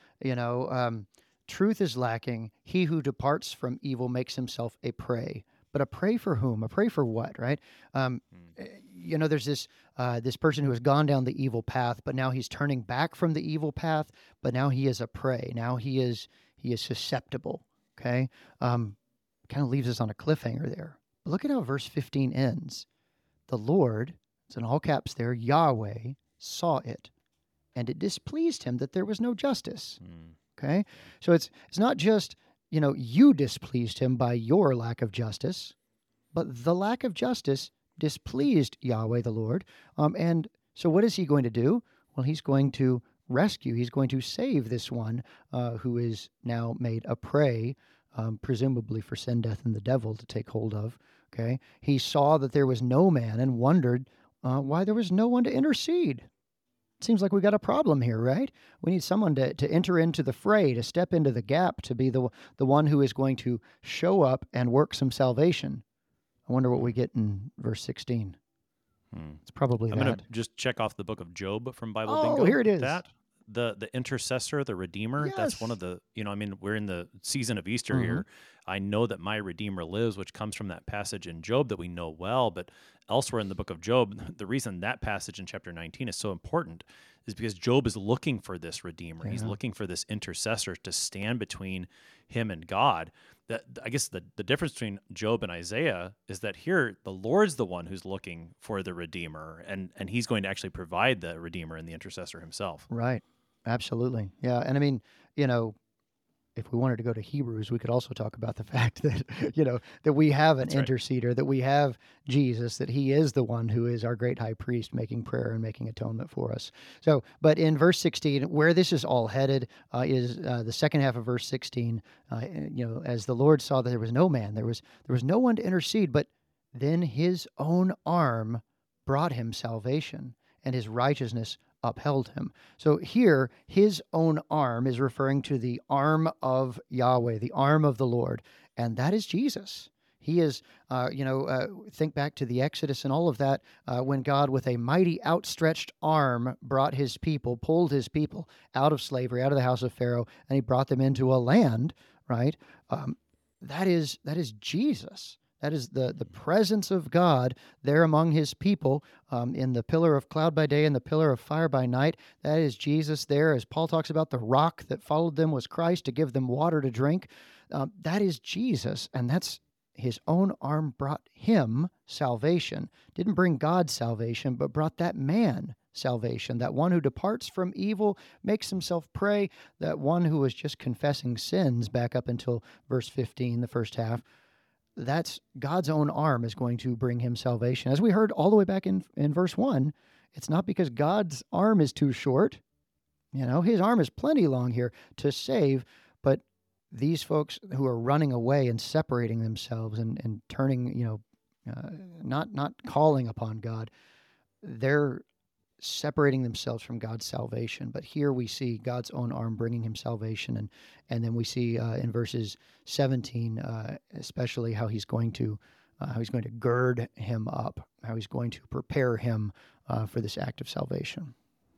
Truth is lacking. He who departs from evil makes himself a prey. But a prey for whom? A prey for what? Right. There's this person who has gone down the evil path, but now he's turning back from the evil path. But now he is a prey. Now he is susceptible. Okay. Kind of leaves us on a cliffhanger there. But look at how verse 15 ends. The Lord, it's in all caps there, Yahweh, saw it, and it displeased him that there was no justice. Okay. So it's not just, you displeased him by your lack of justice, but the lack of justice displeased Yahweh the Lord. And so what is he going to do? Well, he's going to rescue. He's going to save this one who is now made a prey, presumably for sin, death, and the devil to take hold of. Okay. He saw that there was no man and wondered why there was no one to intercede. Seems like we got a problem here, right? We need someone to enter into the fray, to step into the gap, to be the one who is going to show up and work some salvation. I wonder what we get in verse 16. It's probably I'm going to just check off the book of Job from Bible Bingo. Oh, here it is. The intercessor, the Redeemer, Yes. that's one of the, we're in the season of Easter here. I know that my Redeemer lives, which comes from that passage in Job that we know well, but elsewhere in the book of Job, the reason that passage in chapter 19 is so important is because Job is looking for this Redeemer. Yeah. He's looking for this intercessor to stand between him and God. I guess the difference between Job and Isaiah is that here the Lord's the one who's looking for the Redeemer, and he's going to actually provide the Redeemer and the intercessor himself. Right. Absolutely. Yeah. And I mean, if we wanted to go to Hebrews, we could also talk about the fact that, that we have an interceder, that we have Jesus, that he is the one who is our great high priest making prayer and making atonement for us. So, but in verse 16, where this is all headed is the second half of verse 16, as the Lord saw that there was no man, there was no one to intercede, but then his own arm brought him salvation, and his righteousness upheld him. So here, his own arm is referring to the arm of Yahweh, the arm of the Lord, and that is Jesus. He is, think back to the Exodus and all of that, when God with a mighty outstretched arm brought his people, pulled his people out of slavery, out of the house of Pharaoh, and he brought them into a land, right? That is Jesus. That is the presence of God there among his people in the pillar of cloud by day and the pillar of fire by night. That is Jesus there. As Paul talks about, the rock that followed them was Christ to give them water to drink. That is Jesus, and that's his own arm brought him salvation. Didn't bring God salvation, but brought that man salvation. That one who departs from evil, makes himself prey. That one who was just confessing sins back up until verse 15, the first half. That's God's own arm is going to bring him salvation. As we heard all the way back in verse 1, it's not because God's arm is too short. His arm is plenty long here to save, but these folks who are running away and separating themselves and turning, not calling upon God, they're separating themselves from God's salvation. But here we see God's own arm bringing him salvation. And then we see in verses 17, especially how he's going to gird him up, how he's going to prepare him for this act of salvation.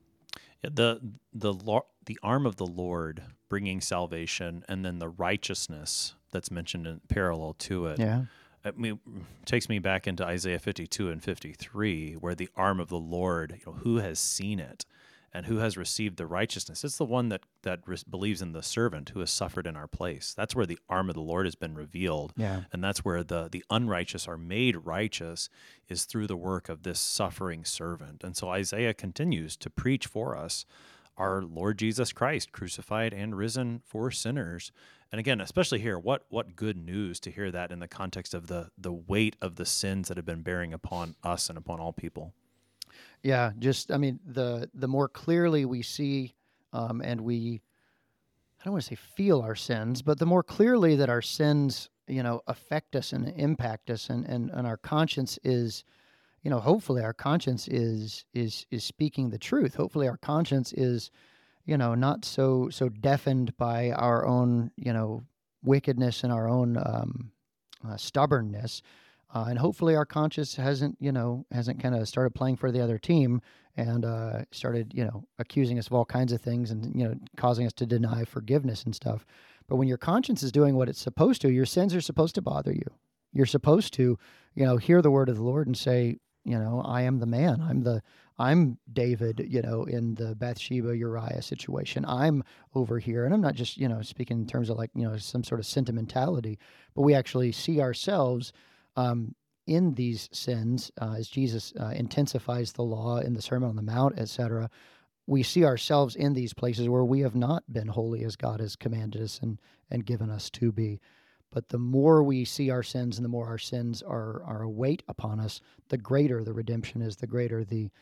Yeah, the arm of the Lord bringing salvation, and then the righteousness that's mentioned in parallel to it. Yeah. It takes me back into Isaiah 52 and 53, where the arm of the Lord, who has seen it? and who has received the righteousness. It's the one that believes in the servant who has suffered in our place. That's where the arm of the Lord has been revealed. Yeah. And that's where the unrighteous are made righteous, is through the work of this suffering servant. And so Isaiah continues to preach for us our Lord Jesus Christ, crucified and risen for sinners. And again, especially here, what good news to hear that in the context of the weight of the sins that have been bearing upon us and upon all people. Yeah, just, I mean, the more clearly we see and we, I don't want to say feel our sins, but the more clearly that our sins, affect us and impact us, and our conscience is, hopefully our conscience is speaking the truth. Hopefully our conscience is, not so deafened by our own, wickedness and our own stubbornness. And hopefully our conscience hasn't kind of started playing for the other team and started, accusing us of all kinds of things and, causing us to deny forgiveness and stuff. But when your conscience is doing what it's supposed to, your sins are supposed to bother you. You're supposed to, hear the word of the Lord and say, I am the man. I'm David, in the Bathsheba Uriah situation. I'm over here. And I'm not just, speaking in terms of like, some sort of sentimentality, but we actually see ourselves in these sins, as Jesus intensifies the law in the Sermon on the Mount, etc. We see ourselves in these places where we have not been holy as God has commanded us and given us to be. But the more we see our sins and the more our sins are a weight upon us, the greater the redemption is, the greater the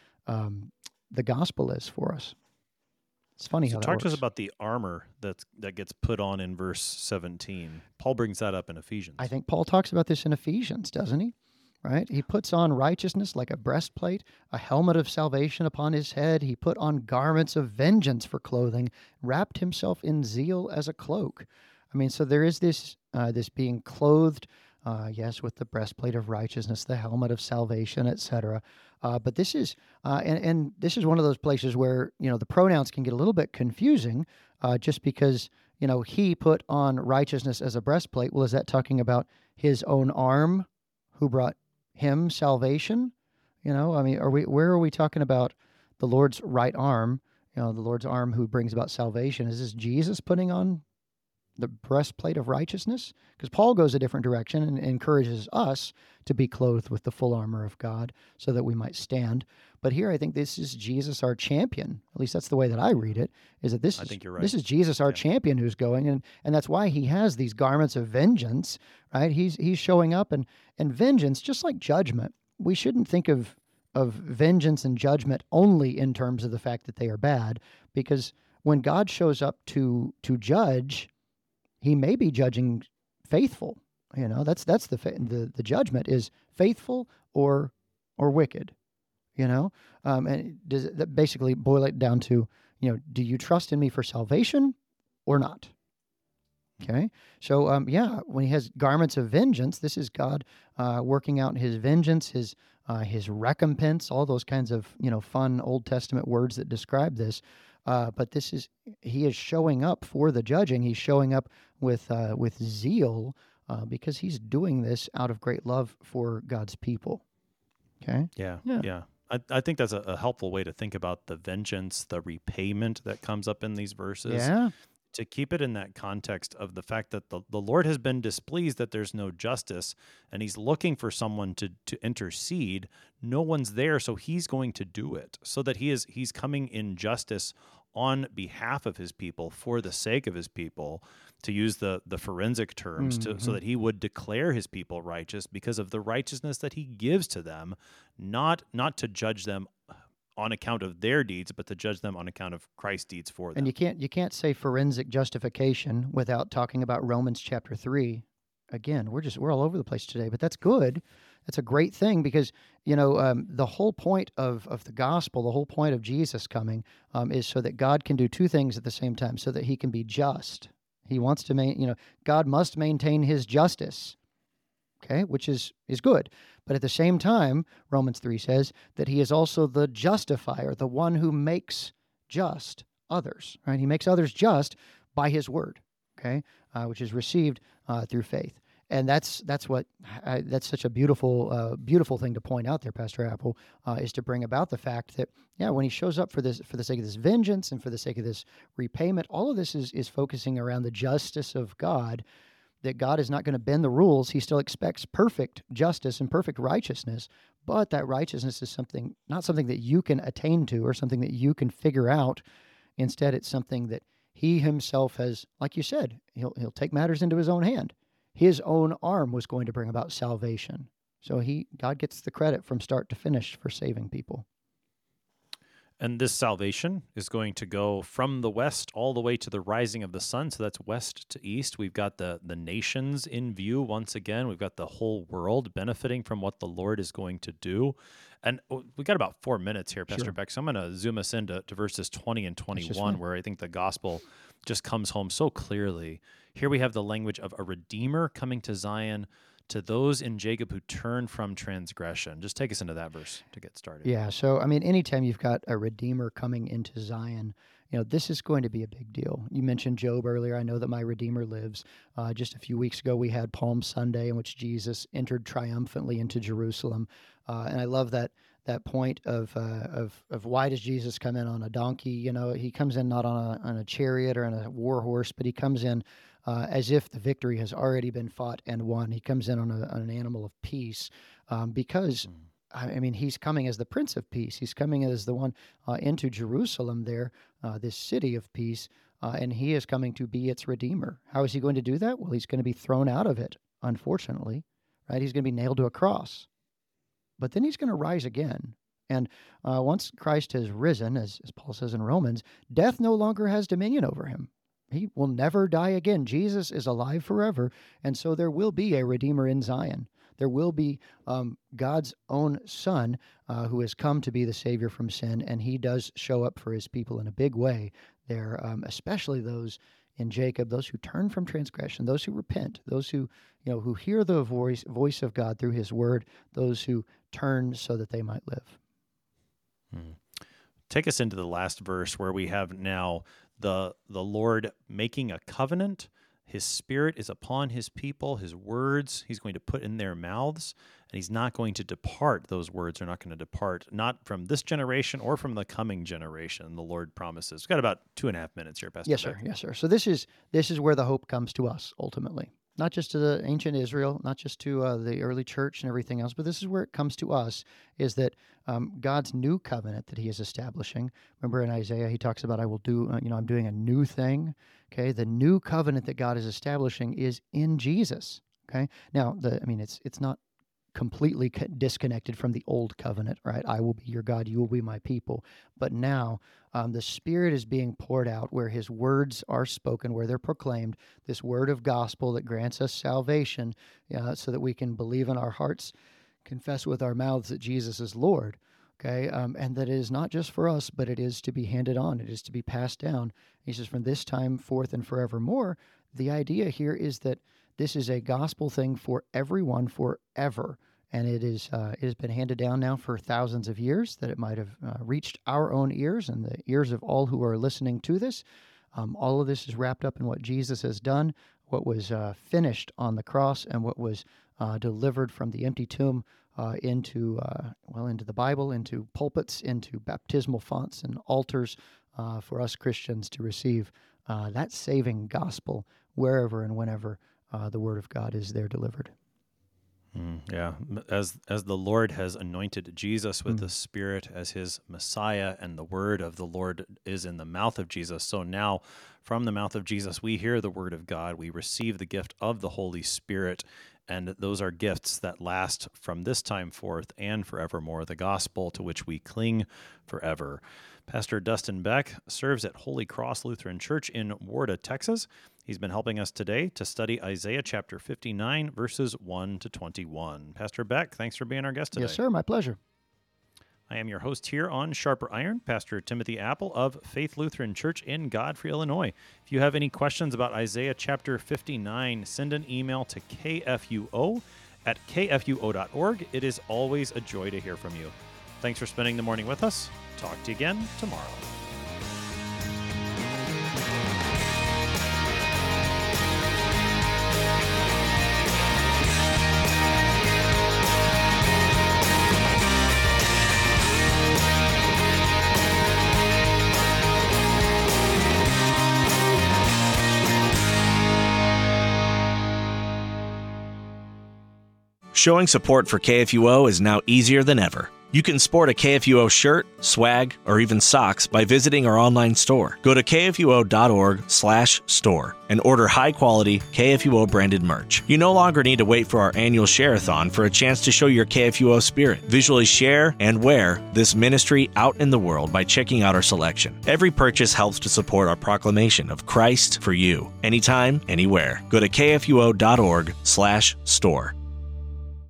gospel is for us. It's funny how that works. Talk to us about the armor that gets put on in verse 17. Paul brings that up in Ephesians. I think Paul talks about this in Ephesians, doesn't he? Right? He puts on righteousness like a breastplate, a helmet of salvation upon his head. He put on garments of vengeance for clothing, wrapped himself in zeal as a cloak. I mean, so there is this being clothed, yes, with the breastplate of righteousness, the helmet of salvation, etc. But this is, and this is one of those places where, the pronouns can get a little bit confusing just because, he put on righteousness as a breastplate. Well, is that talking about his own arm who brought him salvation? I mean, where are we talking about the Lord's right arm, the Lord's arm who brings about salvation? Is this Jesus putting on the breastplate of righteousness? Because Paul goes a different direction and encourages us to be clothed with the full armor of God so that we might stand. But here I think this is Jesus, our champion. At least that's the way that I read it, is that I think you're right. This is Jesus, our champion, who's going, and that's why he has these garments of vengeance, right? He's showing up, and vengeance, just like judgment, we shouldn't think of vengeance and judgment only in terms of the fact that they are bad, because when God shows up to judge, he may be judging faithful. That's the judgment is faithful or wicked. And does that basically boil it down to, do you trust in me for salvation or not? Okay. So when he has garments of vengeance, this is God working out his vengeance, his recompense, all those kinds of fun Old Testament words that describe this. But he is showing up for the judging. He's showing up with zeal because he's doing this out of great love for God's people. Okay? Yeah. I think that's a helpful way to think about the vengeance, the repayment that comes up in these verses. Yeah. To keep it in that context of the fact that the Lord has been displeased that there's no justice, and he's looking for someone to intercede. No one's there, so he's going to do it, so that he's coming in justice on behalf of his people, for the sake of his people, to use the forensic terms, so that he would declare his people righteous because of the righteousness that he gives to them, not to judge them on account of their deeds, but to judge them on account of Christ's deeds for them. And you can't say forensic justification without talking about Romans chapter 3. Again, we're all over the place today, but that's good. That's a great thing because, the whole point of the gospel, the whole point of Jesus coming is so that God can do two things at the same time, so that he can be just. He wants to God must maintain his justice. Okay, which is good. But at the same time, Romans 3 says that he is also the justifier, the one who makes just others, right? He makes others just by his word, okay, which is received through faith. And that's such a beautiful thing to point out there, Pastor Apple, is to bring about the fact that, when he shows up for the sake of this vengeance and for the sake of this repayment, all of this is focusing around the justice of God, that God is not going to bend the rules. He still expects perfect justice and perfect righteousness, but that righteousness is not something that you can attain to or something that you can figure out. Instead, it's something that he himself has, like you said, he'll take matters into his own hand. His own arm was going to bring about salvation. So God gets the credit from start to finish for saving people. And this salvation is going to go from the west all the way to the rising of the sun. So that's west to east. We've got the nations in view once again. We've got the whole world benefiting from what the Lord is going to do. And we got about 4 minutes here, Pastor Beck. So I'm going to zoom us into verses 20 and 21, where I think the gospel just comes home so clearly. Here we have the language of a redeemer coming to Zion, to those in Jacob who turn from transgression. Just take us into that verse to get started. Yeah, so, anytime you've got a redeemer coming into Zion, this is going to be a big deal. You mentioned Job earlier. I know that my Redeemer lives. Just a few weeks ago, we had Palm Sunday, in which Jesus entered triumphantly into Jerusalem. And I love that point of why does Jesus come in on a donkey? He comes in not on a chariot or on a war horse, but he comes in as if the victory has already been fought and won. He comes in on an animal of peace because, he's coming as the Prince of Peace. He's coming as the one into Jerusalem there, this city of peace, and he is coming to be its Redeemer. How is he going to do that? Well, he's going to be thrown out of it, unfortunately, right? He's going to be nailed to a cross. But then he's going to rise again. And once Christ has risen, as Paul says in Romans, death no longer has dominion over him. He will never die again. Jesus is alive forever, and so there will be a Redeemer in Zion. There will be God's own Son who has come to be the Savior from sin, and he does show up for his people in a big way there, especially those in Jacob, those who turn from transgression, those who repent, those who hear the voice of God through his word, those who turn so that they might live. Take us into the last verse where we have now the Lord making a covenant. His Spirit is upon his people, his words he's going to put in their mouths, and he's not going to depart. Those words are not going to depart, not from this generation or from the coming generation, the Lord promises. We've got about 2.5 minutes here, Pastor Beck. Yes, sir. So this is where the hope comes to us, ultimately. Not just to the ancient Israel, not just to the early church and everything else, but this is where it comes to us, is that God's new covenant that he is establishing. Remember in Isaiah, he talks about, I will do, I'm doing a new thing. Okay, the new covenant that God is establishing is in Jesus. Okay, now it's not completely disconnected from the old covenant, right? I will be your God, you will be my people. But now the Spirit is being poured out where his words are spoken, where they're proclaimed, this word of gospel that grants us salvation so that we can believe in our hearts, confess with our mouths that Jesus is Lord. Okay, and that it is not just for us, but it is to be handed on. It is to be passed down. He says, from this time forth and forevermore. The idea here is that this is a gospel thing for everyone forever. And it has been handed down now for thousands of years, that it might have reached our own ears and the ears of all who are listening to this. All of this is wrapped up in what Jesus has done, what was finished on the cross, and what was delivered from the empty tomb into the Bible, into pulpits, into baptismal fonts and altars for us Christians to receive that saving gospel wherever and whenever the Word of God is there delivered. Yeah, as the Lord has anointed Jesus with the Spirit as his Messiah, and the word of the Lord is in the mouth of Jesus, so now from the mouth of Jesus we hear the word of God, we receive the gift of the Holy Spirit, and those are gifts that last from this time forth and forevermore, the gospel to which we cling forever. Pastor Dustin Beck serves at Holy Cross Lutheran Church in Warda, Texas. He's been helping us today to study Isaiah chapter 59, verses 1 to 21. Pastor Beck, thanks for being our guest today. Yes, sir. My pleasure. I am your host here on Sharper Iron, Pastor Timothy Apple of Faith Lutheran Church in Godfrey, Illinois. If you have any questions about Isaiah chapter 59, send an email to kfuo@kfuo.org. It is always a joy to hear from you. Thanks for spending the morning with us. Talk to you again tomorrow. Showing support for KFUO is now easier than ever. You can sport a KFUO shirt, swag, or even socks by visiting our online store. Go to kfuo.org/store and order high-quality KFUO-branded merch. You no longer need to wait for our annual share-a-thon for a chance to show your KFUO spirit. Visually share and wear this ministry out in the world by checking out our selection. Every purchase helps to support our proclamation of Christ for you, anytime, anywhere. Go to kfuo.org/store.